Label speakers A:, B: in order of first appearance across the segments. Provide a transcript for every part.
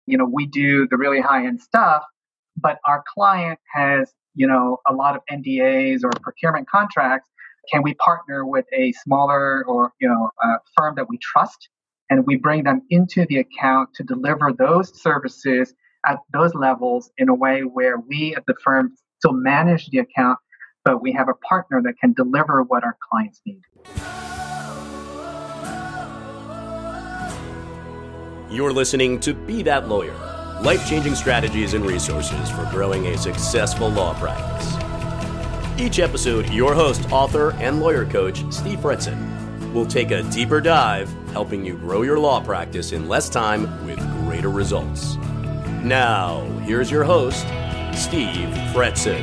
A: We do the really high-end stuff, but our client has, a lot of NDAs or procurement contracts. Can we partner with a smaller or, a firm that we trust? And we bring them into the account to deliver those services at those levels in a way where we at the firm still manage the account, but we have a partner that can deliver what our clients need.
B: You're listening to Be That Lawyer, life-changing strategies and resources for growing a successful law practice. Each episode, your host, author, and lawyer coach, Steve Fretzin, will take a deeper dive, helping you grow your law practice in less time with greater results. Now, here's your host, Steve Fretzin.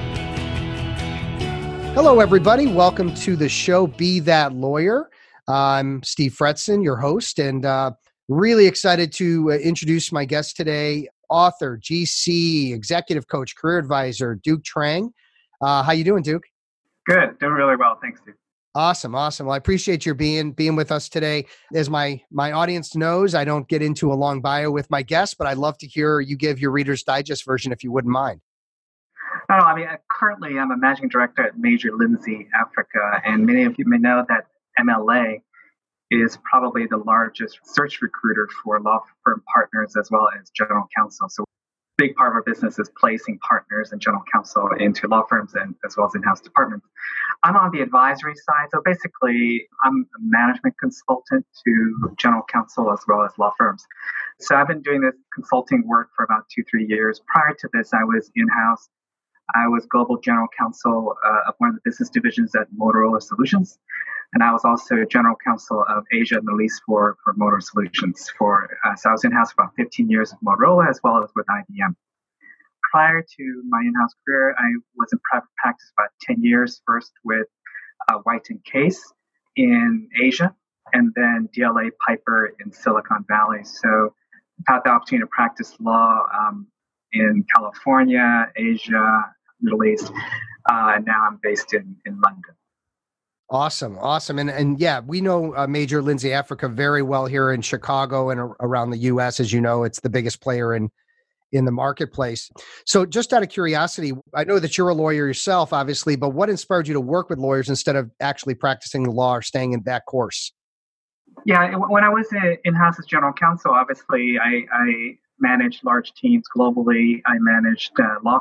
C: Hello, everybody. Welcome to the show, Be That Lawyer. I'm Steve Fretzin, your host, and really excited to introduce my guest today, author, GC, executive coach, career advisor, Duke Trang. How you doing, Duke?
A: Good. Doing really well. Thanks, Duke.
C: Awesome. Well, I appreciate your being with us today. As my audience knows, I don't get into a long bio with my guests, but I'd love to hear you give your Reader's Digest version if you wouldn't mind.
A: No, currently I'm a managing director at Major Lindsey Africa, and many of you may know that MLA is probably the largest search recruiter for law firm partners as well as general counsel. So a big part of our business is placing partners and general counsel into law firms and as well as in-house departments. I'm on the advisory side. So basically, I'm a management consultant to general counsel as well as law firms. So I've been doing this consulting work for about 2-3 years. Prior to this, I was in-house. I was global general counsel of one of the business divisions at Motorola Solutions. And I was also general counsel of Asia and Middle East for Motorola Solutions. So I was in-house for about 15 years with Motorola as well as with IBM. Prior to my in-house career, I was in private practice about 10 years, first with White & Case in Asia, and then DLA Piper in Silicon Valley. So I've had the opportunity to practice law in California, Asia, Middle East, and now I'm based in London.
C: Awesome. And yeah, we know Major Lindsey Africa very well here in Chicago and around the U.S. As you know, it's the biggest player in the marketplace. So just out of curiosity, I know that you're a lawyer yourself, obviously, but what inspired you to work with lawyers instead of actually practicing the law or staying in that course?
A: Yeah, when I was in-house as general counsel, obviously I managed large teams globally. I managed I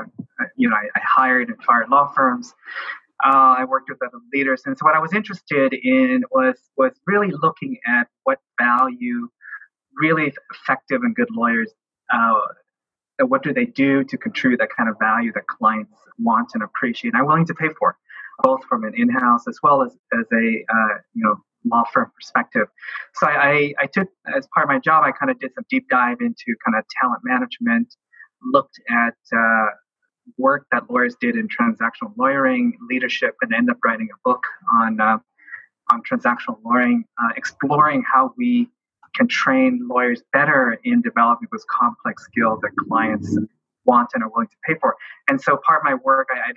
A: hired and fired law firms. I worked with other leaders. And so what I was interested in was really looking at what value really effective and good lawyers, what do they do to contribute that kind of value that clients want and appreciate and are willing to pay for, both from an in-house as well as a law firm perspective. So I took, as part of my job, I kind of did some deep dive into kind of talent management, looked at work that lawyers did in transactional lawyering, leadership, and ended up writing a book on transactional lawyering, exploring how we can train lawyers better in developing those complex skills that clients want and are willing to pay for. And so part of my work, I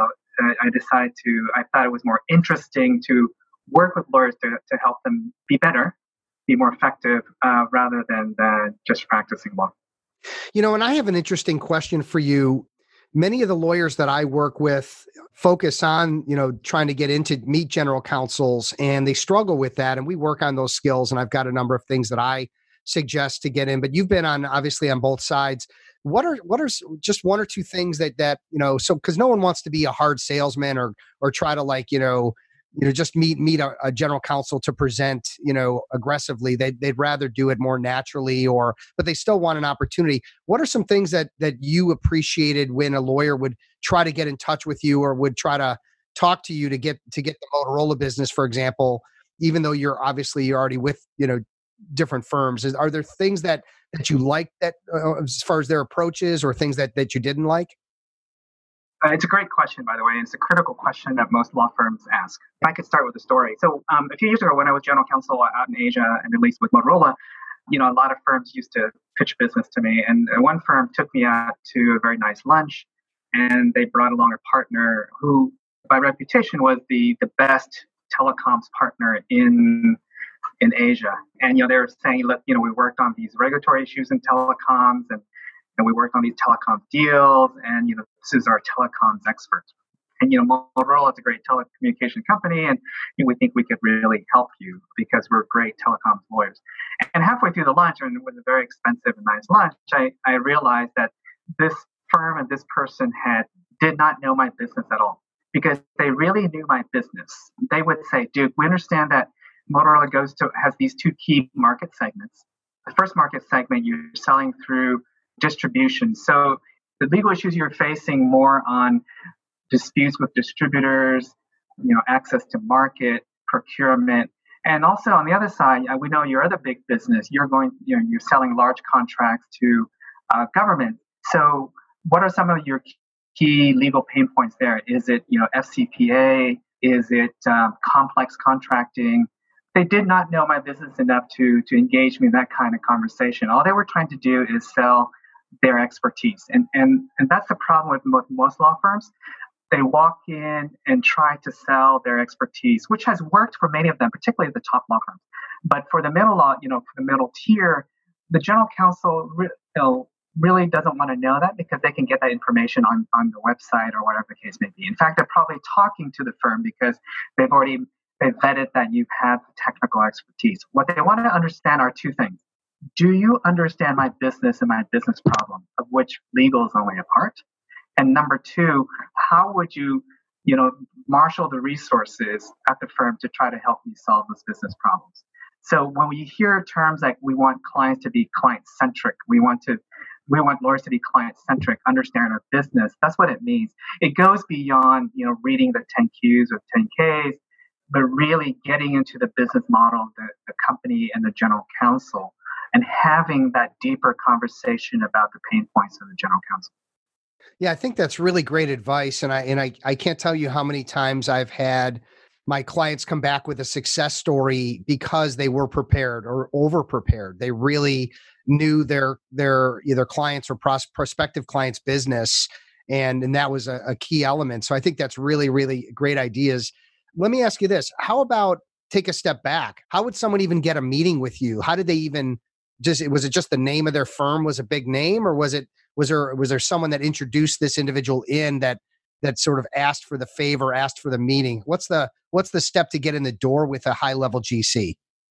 A: thought it was more interesting to work with lawyers to help them be better, be more effective, rather than just practicing law.
C: And I have an interesting question for you. Many of the lawyers that I work with focus on, trying to get into meet general counsels, and they struggle with that. And we work on those skills. And I've got a number of things that I suggest to get in, but you've been obviously on both sides. What are just one or two things that so because no one wants to be a hard salesman or try to just meet a general counsel to present, aggressively. They'd rather do it more naturally, but they still want an opportunity. What are some things that you appreciated when a lawyer would try to get in touch with you or would try to talk to you to get the Motorola business, for example, even though you're already with, different firms? Are there things that you like that as far as their approaches or things that you didn't like?
A: It's a great question, by the way, and it's a critical question that most law firms ask. If I could start with a story. So a few years ago, when I was general counsel out in Asia and at least with Motorola, a lot of firms used to pitch business to me. And one firm took me out to a very nice lunch, and they brought along a partner who, by reputation, was the best telecoms partner in in Asia. And, they were saying, look, we worked on these regulatory issues in telecoms and we worked on these telecom deals. And, this is our telecoms expert. And, Motorola is a great telecommunication company. And we think we could really help you because we're great telecoms lawyers. And halfway through the lunch, and it was a very expensive and nice lunch, I realized that this firm and this person did not know my business at all because they really knew my business. They would say, Duke, we understand that Motorola has these two key market segments. The first market segment, you're selling through distribution. So the legal issues you're facing more on disputes with distributors, access to market, procurement. And also on the other side, we know your other big business, you're selling large contracts to government. So what are some of your key legal pain points there? Is it, FCPA? Is it complex contracting? They did not know my business enough to engage me in that kind of conversation. All they were trying to do is sell their expertise. And that's the problem with most law firms. They walk in and try to sell their expertise, which has worked for many of them, particularly the top law firms. But for the middle law, for the middle tier, the general counsel really doesn't want to know that because they can get that information on the website or whatever the case may be. In fact, they're probably talking to the firm because they've vetted that you've had technical expertise. What they want to understand are two things. Do you understand my business and my business problem, of which legal is only a part? And number two, how would you, marshal the resources at the firm to try to help me solve those business problems? So when we hear terms like we want clients to be client-centric, we want lawyers to be client-centric, understand our business, that's what it means. It goes beyond, reading the 10Qs or 10Ks, but really getting into the business model, the company and the general counsel, and having that deeper conversation about the pain points of the general counsel.
C: Yeah, I think that's really great advice. And I can't tell you how many times I've had my clients come back with a success story because they were prepared or over prepared. They really knew their either clients or prospective clients' business. And that was a key element. So I think that's really, really great ideas. Let me ask you this. How about take a step back? How would someone even get a meeting with you? How did they even was it just the name of their firm was a big name, or was there someone that introduced this individual in that sort of asked for the favor, asked for the meeting? What's the step to get in the door with a high level GC?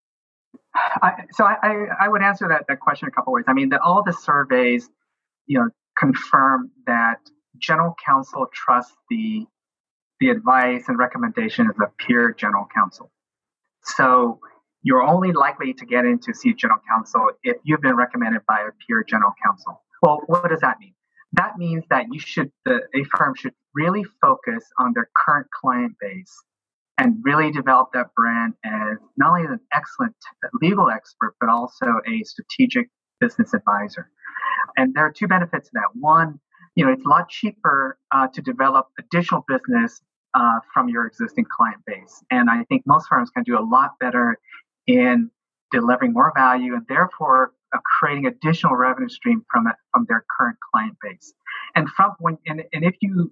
A: I would answer that question a couple ways. I mean, all the surveys, confirm that general counsel trusts the advice and recommendations of peer general counsel. So you're only likely to get in to see general counsel if you've been recommended by a peer general counsel. Well, what does that mean? That means that a firm should really focus on their current client base and really develop that brand as not only an excellent legal expert, but also a strategic business advisor. And there are two benefits to that. One, it's a lot cheaper to develop additional business from your existing client base. And I think most firms can do a lot better in delivering more value and therefore creating additional revenue stream from their current client base. And if you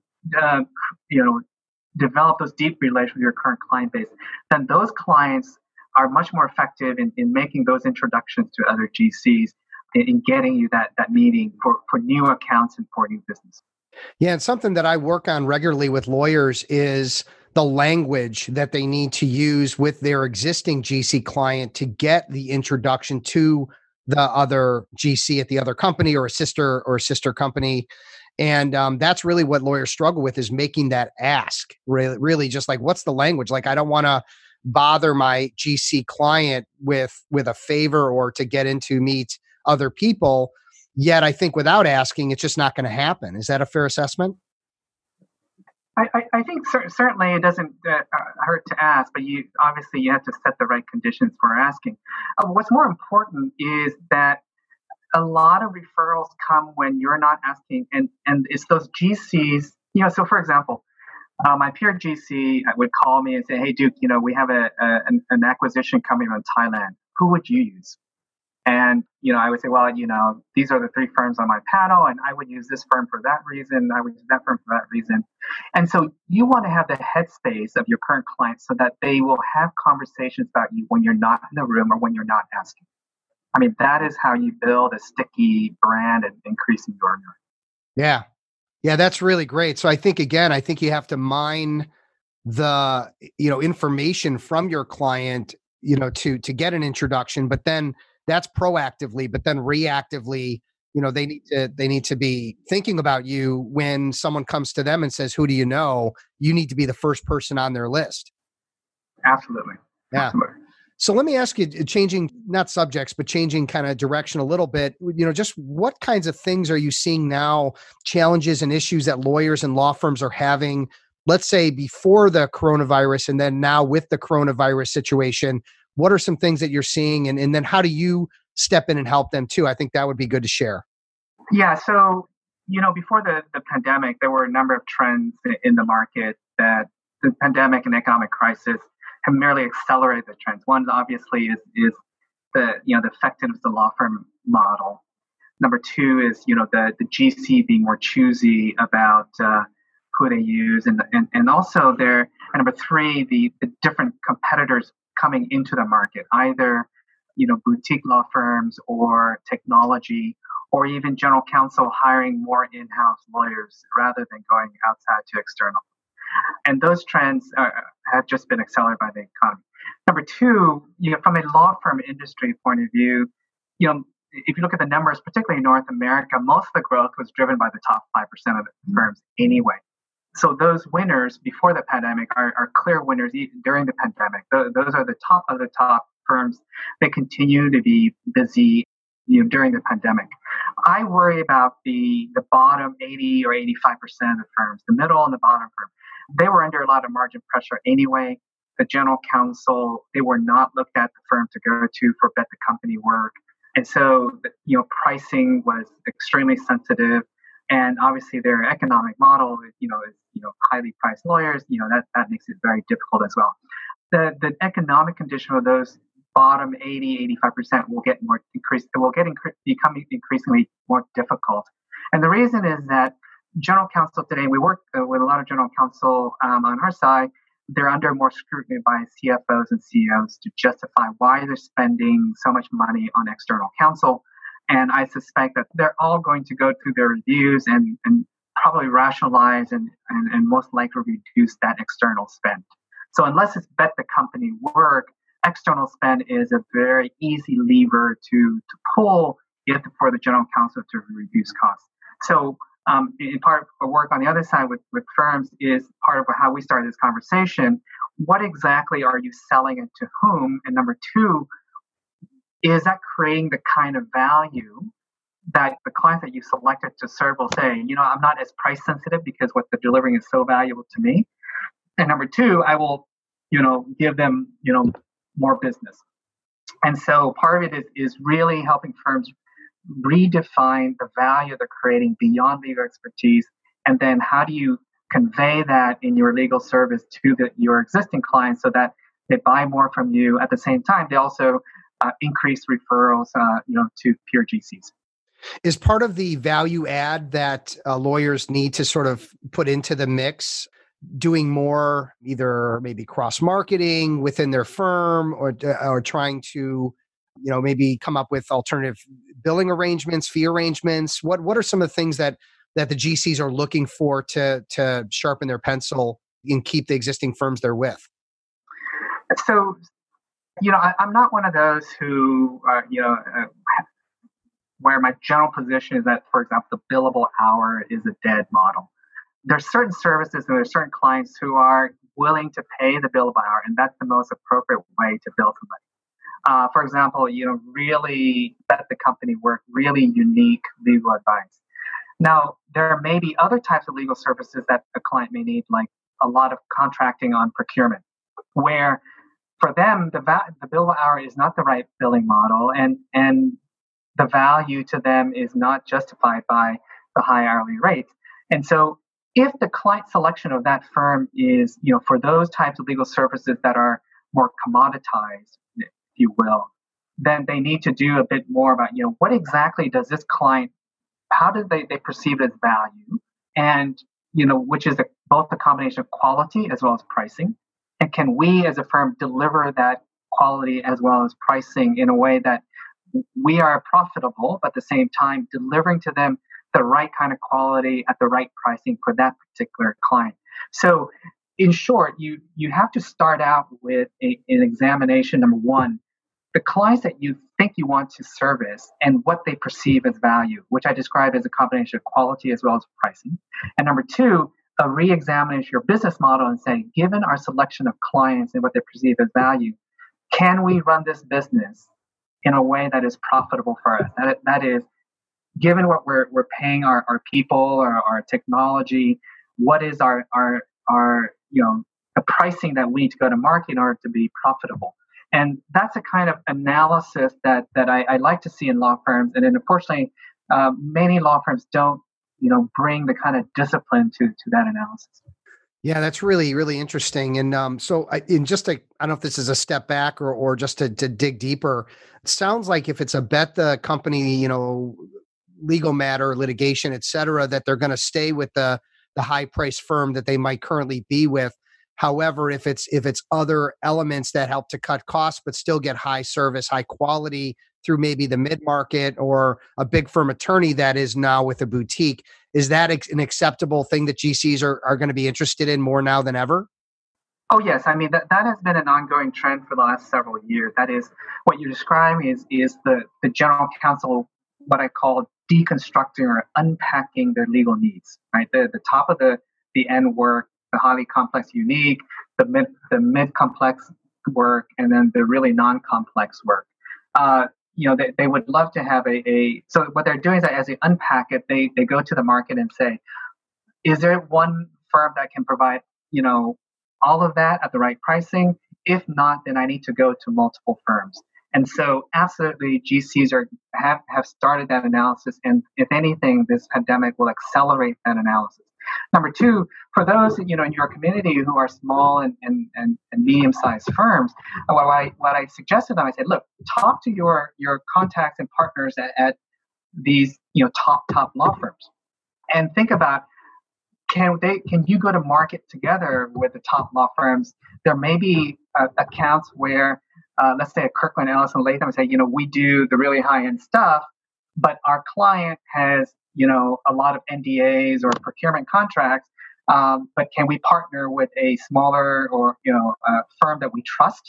A: develop those deep relations with your current client base, then those clients are much more effective in making those introductions to other GCs, in getting you that meeting for new accounts and for new business.
C: Yeah, and something that I work on regularly with lawyers is the language that they need to use with their existing GC client to get the introduction to the other GC at the other company or a sister company. And that's really what lawyers struggle with, is making that ask. Really just like, what's the language? Like, I don't want to bother my GC client with a favor or to get in to meet other people. Yet I think without asking, it's just not going to happen. Is that a fair assessment?
A: I think certainly it doesn't hurt to ask, but you have to set the right conditions for asking. What's more important is that a lot of referrals come when you're not asking, and it's those GCs. So for example, my peer GC would call me and say, "Hey, Duke, we have an acquisition coming from Thailand. Who would you use?" And, I would say, well, these are the three firms on my panel, and I would use this firm for that reason. I would use that firm for that reason. And so you want to have the headspace of your current clients so that they will have conversations about you when you're not in the room or when you're not asking. I mean, that is how you build a sticky brand and increase enduring.
C: Yeah. Yeah, that's really great. So I think you have to mine the, information from your client, to get an introduction, but then that's proactively, but then reactively, they need to be thinking about you when someone comes to them and says, who do you know? You need to be the first person on their list.
A: Absolutely.
C: Yeah.
A: Absolutely.
C: So let me ask you, changing not subjects, but changing kind of direction a little bit, just what kinds of things are you seeing now, challenges and issues that lawyers and law firms are having, let's say before the coronavirus and then now with the coronavirus situation? What are some things that you're seeing? And then how do you step in and help them too? I think that would be good to share.
A: Yeah. So, before the pandemic, there were a number of trends in the market that the pandemic and economic crisis have merely accelerated the trends. One, obviously, is the effectiveness of the law firm model. Number two is, the GC being more choosy about who they use. And also and number three, the different competitors coming into the market, either, boutique law firms or technology, or even general counsel hiring more in-house lawyers rather than going outside to external. And those trends have just been accelerated by the economy. Number two, from a law firm industry point of view, if you look at the numbers, particularly in North America, most of the growth was driven by the top 5% of the firms anyway. So those winners before the pandemic are clear winners even during the pandemic. Those are the top of the top firms that continue to be busy during the pandemic. I worry about the bottom 80 or 85% of the firms, the middle and the bottom firm. They were under a lot of margin pressure anyway. The general counsel, they were not looked at the firm to go to for bet the company work. And so, pricing was extremely sensitive. And obviously their economic model is highly priced lawyers, that makes it very difficult as well. The economic condition of those bottom 80, 85% will get more increased. It will become increasingly more difficult. And the reason is that general counsel today, we work with a lot of general counsel on our side. They're under more scrutiny by CFOs and CEOs to justify why they're spending so much money on external counsel. And I suspect that they're all going to go through their reviews and probably rationalize and most likely reduce that external spend. So unless it's bet the company work, external spend is a very easy lever to pull for the general counsel to reduce costs. So in part of work on the other side with firms is part of how we started this conversation. What exactly are you selling it to whom? And number two, is that creating the kind of value that the client that you selected to serve will say, I'm not as price sensitive because what they're delivering is so valuable to me. And number two, I will, give them, more business. And so part of it is really helping firms redefine the value they're creating beyond legal expertise. And then how do you convey that in your legal service to your existing clients so that they buy more from you? At the same time, they also increase referrals, to peer GCs.
C: Is part of the value add that lawyers need to sort of put into the mix doing more, either maybe cross marketing within their firm, or trying to, maybe come up with alternative billing arrangements, fee arrangements? What are some of the things that the GCs are looking for to sharpen their pencil and keep the existing firms they're with?
A: So, I'm not one of those who, where my general position is that, for example, the billable hour is a dead model. There's certain services and there's certain clients who are willing to pay the billable hour, and that's the most appropriate way to bill somebody. For example, really bet the company work, really unique legal advice. Now, there may be other types of legal services that a client may need, like a lot of contracting on procurement, where for them, the billable hour is not the right billing model, and the value to them is not justified by the high hourly rates. And so if the client selection of that firm is, for those types of legal services that are more commoditized, if you will, then they need to do a bit more about, what exactly does this client, how do they perceive it as value? And, which is both the combination of quality as well as pricing. And can we as a firm deliver that quality as well as pricing in a way that we are profitable, but at the same time delivering to them the right kind of quality at the right pricing for that particular client. So in short, you have to start out with an examination. Number one, the clients that you think you want to service and what they perceive as value, which I describe as a combination of quality as well as pricing. And number two, a re-examination of your business model and say, given our selection of clients and what they perceive as value, can we run this business in a way that is profitable for us? That is, given what we're paying our people or our technology, what is our the pricing that we need to go to market in order to be profitable? And that's a kind of analysis that I like to see in law firms. And then unfortunately, many law firms don't, bring the kind of discipline to that analysis.
C: Yeah, that's really, really interesting. And I don't know if this is a step back or just to dig deeper. It sounds like if it's a bet the company, legal matter, litigation, et cetera, that they're going to stay with the high price firm that they might currently be with. However, if it's other elements that help to cut costs, but still get high service, high quality through maybe the mid-market or a big firm attorney that is now with a boutique, is that an acceptable thing that GCs are going to be interested in more now than ever?
A: Oh, yes. I mean, that has been an ongoing trend for the last several years. That is, what you're describing is the general counsel, what I call deconstructing or unpacking their legal needs, right? The top of the end work, the highly complex, unique, the mid complex work, and then the really non-complex work. They would love to have so what they're doing is that as they unpack it, they go to the market and say, is there one firm that can provide, all of that at the right pricing? If not, then I need to go to multiple firms. And so absolutely GCs have started that analysis. And if anything, this pandemic will accelerate that analysis. Number two, for those, in your community who are small and medium-sized firms, what I suggested them, I said, look, talk to your contacts and partners at these, top law firms and think about, can you go to market together with the top law firms? There may be accounts where, let's say a Kirkland, Ellis & Latham say, we do the really high-end stuff, but our client has, a lot of NDAs or procurement contracts, but can we partner with a smaller or, a firm that we trust,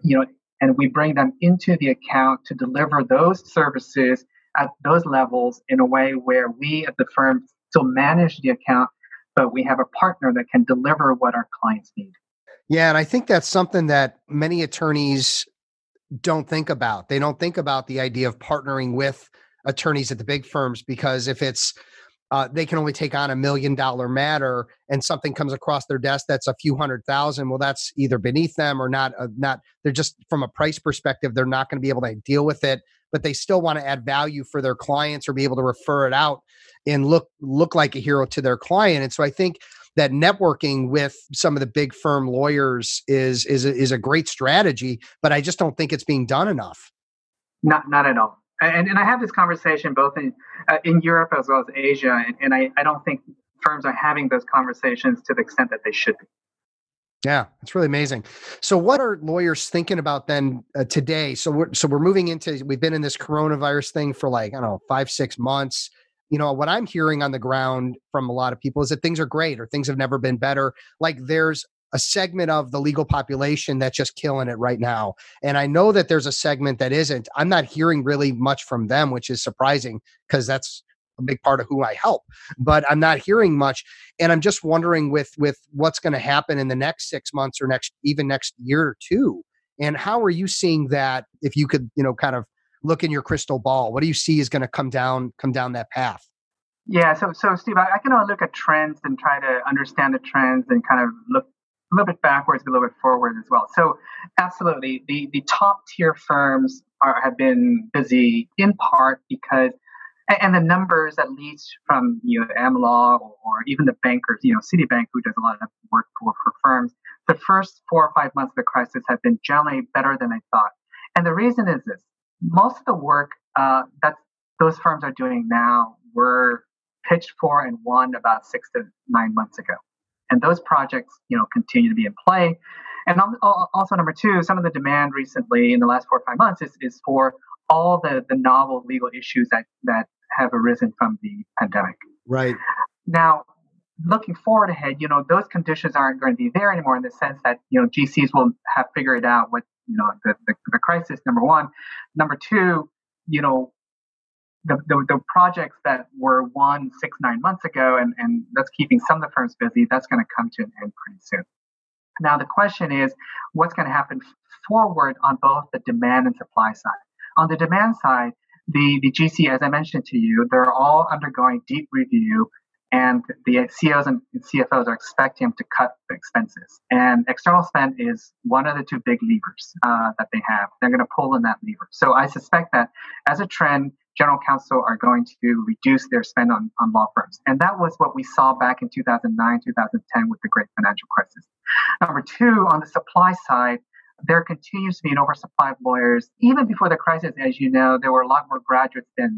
A: and we bring them into the account to deliver those services at those levels in a way where we at the firm still manage the account, but we have a partner that can deliver what our clients need.
C: Yeah, and I think that's something that many attorneys don't think about. They don't think about the idea of partnering with attorneys at the big firms, because if it's they can only take on $1 million matter and something comes across their desk that's a few $100,000, well, that's either beneath them or not. They're just, from a price perspective, they're not going to be able to deal with it, but they still want to add value for their clients or be able to refer it out and look like a hero to their client. And so I think that networking with some of the big firm lawyers is a great strategy, but I just don't think it's being done enough.
A: Not at all. And I have this conversation both in Europe as well as Asia, and I don't think firms are having those conversations to the extent that they should be.
C: Yeah, it's really amazing. So what are lawyers thinking about then today? So we're moving into, we've been in this coronavirus thing for 5-6 months. What I'm hearing on the ground from a lot of people is that things are great or things have never been better. Like there's a segment of the legal population that's just killing it right now. And I know that there's a segment that isn't. I'm not hearing really much from them, which is surprising because that's a big part of who I help, but I'm not hearing much. And I'm just wondering with what's going to happen in the next 6 months or next year or two. And how are you seeing that? If you could, kind of look in your crystal ball, what do you see is going to come down that path?
A: Yeah. So Steve, I can only look at trends and try to understand the trends and kind of look a little bit backwards, a little bit forward as well. So absolutely, the top tier firms have been busy in part because, and the numbers at least from AmLaw or even the bankers, Citibank, who does a lot of work for firms, the first 4 or 5 months of the crisis have been generally better than I thought. And the reason is this: most of the work that those firms are doing now were pitched for and won about 6 to 9 months ago. And those projects, continue to be in play. And also, number two, some of the demand recently in the last 4 or 5 months is for all the novel legal issues that have arisen from the pandemic.
C: Right.
A: Now, looking forward ahead, those conditions aren't going to be there anymore in the sense that, GCs will have figured out what, the crisis, number one. Number two, the projects that were won 6-9 months ago and that's keeping some of the firms busy, that's going to come to an end pretty soon. Now, the question is, what's going to happen forward on both the demand and supply side? On the demand side, the GC, as I mentioned to you, they're all undergoing deep review, and the CEOs and CFOs are expecting to cut expenses. And external spend is one of the two big levers that they have. They're going to pull in that lever. So I suspect that as a trend, general counsel are going to reduce their spend on law firms. And that was what we saw back in 2009, 2010 with the great financial crisis. Number two, on the supply side, there continues to be an oversupply of lawyers. Even before the crisis, as you know, there were a lot more graduates than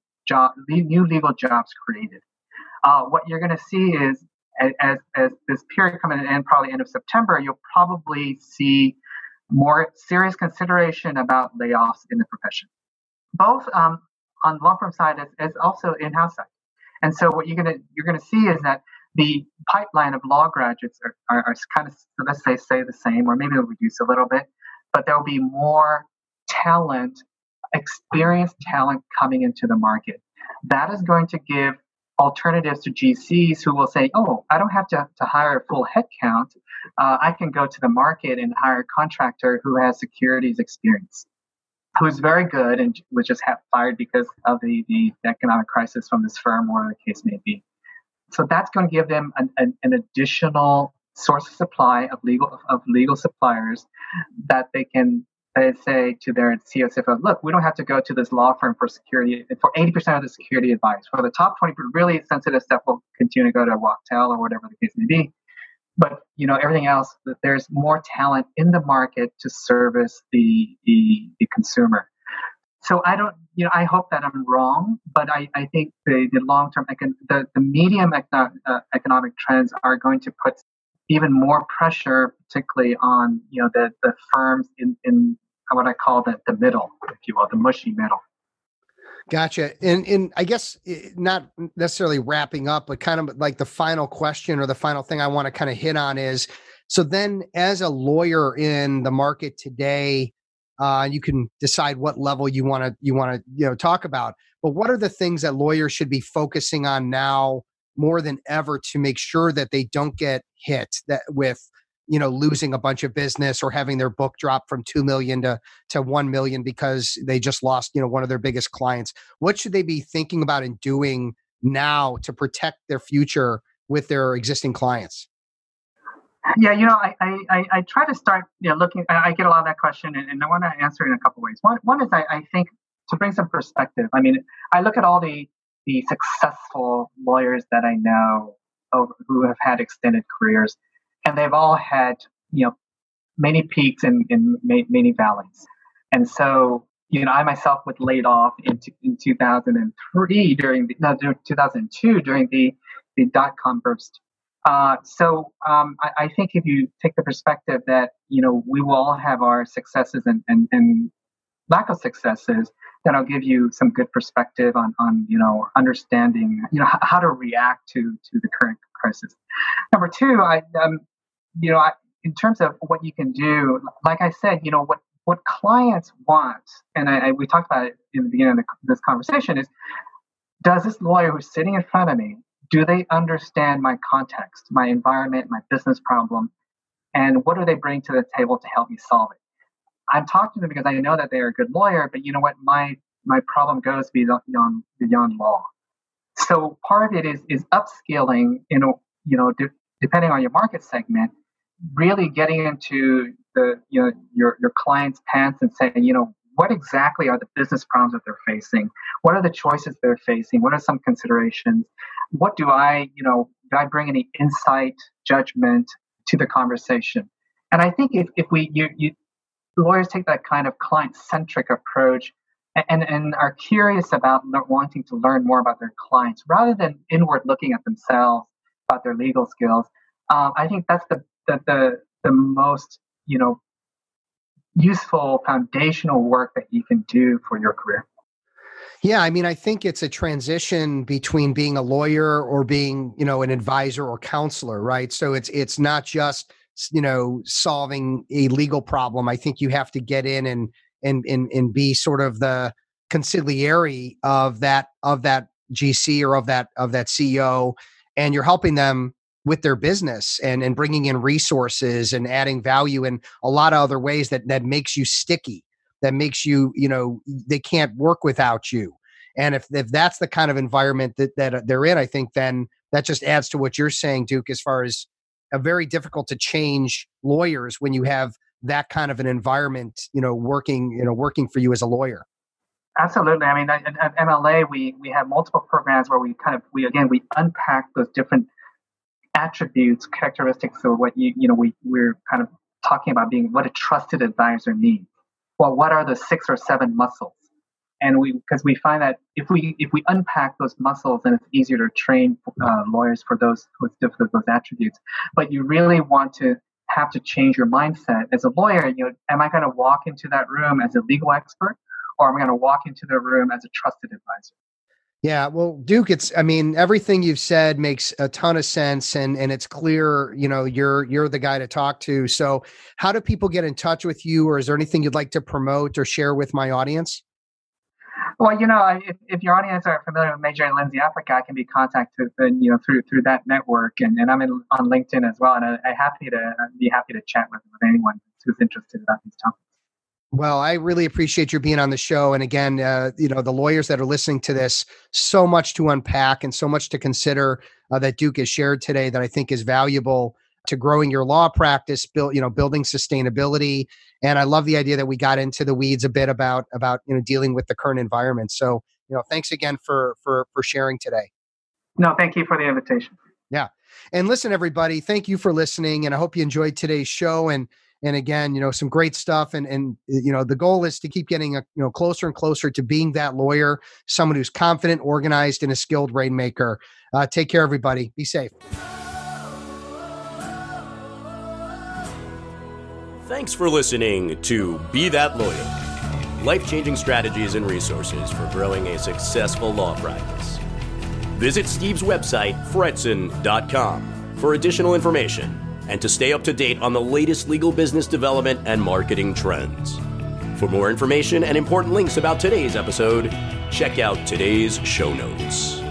A: new legal jobs created. What you're going to see is, as this period coming to an end, probably end of September, you'll probably see more serious consideration about layoffs in the profession, both on the law firm side as also in-house side. And so what you're going to see is that the pipeline of law graduates are kind of, let's say the same, or maybe it'll reduce a little bit, but there'll be more talent, experienced talent coming into the market. That is going to give alternatives to GCs who will say, oh, I don't have to hire a full headcount. I can go to the market and hire a contractor who has securities experience, who's very good and was just fired because of the economic crisis from this firm, or the case may be. So that's going to give them an additional source of supply of legal suppliers that they can say to their CFO, look, we don't have to go to this law firm for security, for 80% of the security advice. For the top 20% really sensitive stuff, we'll continue to go to Wachtell or whatever the case may be. But everything else, there's more talent in the market to service the consumer. So I hope that I'm wrong, but I think the long-term, the medium economic trends are going to put even more pressure, particularly on, the firms in what I call the middle, if you will, the mushy middle.
C: Gotcha. And I guess not necessarily wrapping up, but kind of like the final question or the final thing I want to kind of hit on is, so then as a lawyer in the market today, you can decide what level you want to talk about. But what are the things that lawyers should be focusing on now more than ever to make sure that they don't get hit with losing a bunch of business or having their book drop from 2 million to 1 million because they just lost one of their biggest clients? What should they be thinking about and doing now to protect their future with their existing clients?
A: Yeah, I try to start looking. I get a lot of that question, and I want to answer it in a couple of ways. One is I think to bring some perspective. I mean, I look at all the successful lawyers that I know who have had extended careers, and they've all had many peaks and many valleys. And so I myself was laid off in 2003 2002 during the dot-com burst. So I think if you take the perspective that, we will all have our successes and lack of successes, then I'll give you some good perspective on understanding, how to react to the current crisis. Number two, in terms of what you can do, like I said, what clients want, and we talked about it in the beginning of this conversation, is, does this lawyer who's sitting in front of me, do they understand my context, my environment, my business problem, and what do they bring to the table to help me solve it? I'm talking to them because I know that they're a good lawyer, but you know what? My problem goes beyond law. So part of it is upskilling, depending on your market segment, really getting into your client's pants and saying, what exactly are the business problems that they're facing? What are the choices they're facing? What are some considerations? What do I bring any insight, judgment to the conversation? And I think if lawyers take that kind of client-centric approach, and are curious about wanting to learn more about their clients rather than inward looking at themselves about their legal skills. I think that's the most useful foundational work that you can do for your career.
C: Yeah, I mean, I think it's a transition between being a lawyer or being, an advisor or counselor, right? So it's not just, solving a legal problem. I think you have to get in and be sort of the consigliere of that GC or of that CEO, and you're helping them with their business and bringing in resources and adding value in a lot of other ways that makes you sticky, that makes you, they can't work without you. And if that's the kind of environment that they're in, I think then that just adds to what you're saying, Duke, as far as a very difficult to change lawyers when you have that kind of an environment, working for you as a lawyer.
A: Absolutely. I mean, at MLA, we have multiple programs where we unpack those different attributes, characteristics of what we're kind of talking about being what a trusted advisor needs. Well, what are the 6 or 7 muscles? And because we find that if we unpack those muscles, then it's easier to train lawyers for those attributes. But you really want to have to change your mindset as a lawyer. Am I going to walk into that room as a legal expert, or am I going to walk into the room as a trusted advisor?
C: Yeah, well, Duke, everything you've said makes a ton of sense, and it's clear, you're the guy to talk to. So how do people get in touch with you, or is there anything you'd like to promote or share with my audience?
A: Well, if your audience are familiar with Major and Lindsay Africa, I can be contacted, through that network, and I'm on LinkedIn as well, and I'd be happy to chat with anyone who's interested about these topics.
C: Well, I really appreciate you being on the show. And again, the lawyers that are listening to this, so much to unpack and so much to consider that Duke has shared today that I think is valuable to growing your law practice, building sustainability. And I love the idea that we got into the weeds a bit about dealing with the current environment. So, thanks again for sharing today.
A: No, thank you for the invitation.
C: Yeah. And listen, everybody, thank you for listening. And I hope you enjoyed today's show. And again, some great stuff. And the goal is to keep getting closer and closer to being that lawyer, someone who's confident, organized, and a skilled rainmaker. Take care, everybody. Be safe.
B: Thanks for listening to Be That Lawyer, life-changing strategies and resources for growing a successful law practice. Visit Steve's website, fretzin.com, for additional information and to stay up to date on the latest legal business development and marketing trends. For more information and important links about today's episode, check out today's show notes.